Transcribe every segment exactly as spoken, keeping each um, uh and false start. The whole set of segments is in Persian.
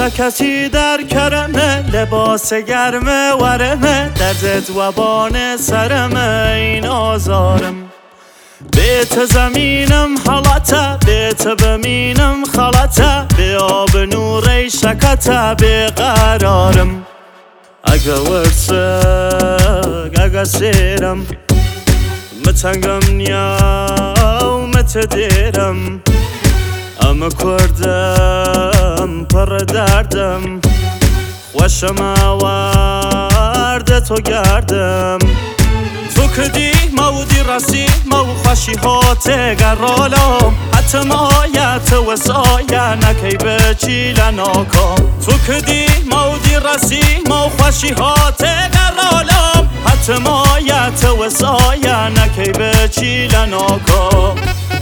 سکتی در کرمه، لباس گرمه ورمه، دردت وبان سرمه این آزارم. بیت زمینم حالته، بیت بمینم خالته، به آب نوری شکته بیقرارم. اگه ورسک اگه سیرم، متنگم نیا و متدیرم، اما کردم پر دردم، خوشم آورده تو گردم. تو کدی مودی رسی مو خوشی هاته گرالم، حتی مایت و سایه نکی بچی لناکم. تو کدی مودی رسی مو خوشی هاته گرالم، حتی مایت و سایه نکی بچی لناکم.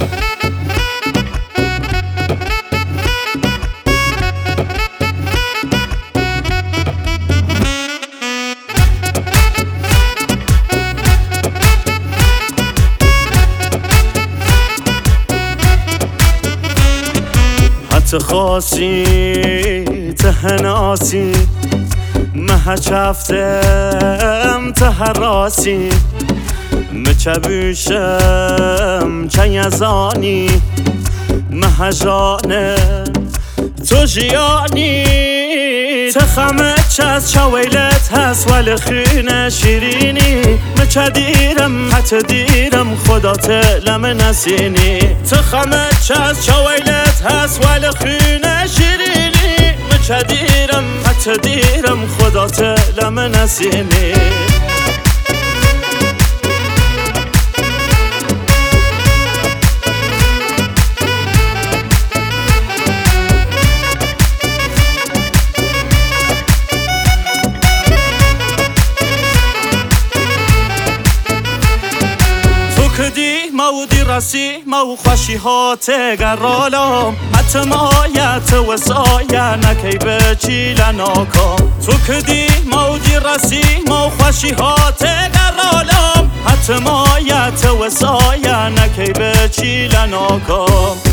تخاصی تهناسی مه چفتم تهراسی مچبوشم چیزانی مه جانه تو جیانی. تخمه چز چویلت هست ولی خینه شیرینی، مچه دیرم حتی دیرم خدا تلم نسینی. تخمه چز چویلت هست ولی خینه شیرینی، مچه دیرم حتی دیرم خدا تلم نسینی. کدی مودی رسی مو خوشی هاته گرالم، حتی مایت و سایه نکی بچی لناکم. تو کدی مودی رسی مو خوشی هاته گرالم، حتی مایت و سایه نکی بچی لناکم.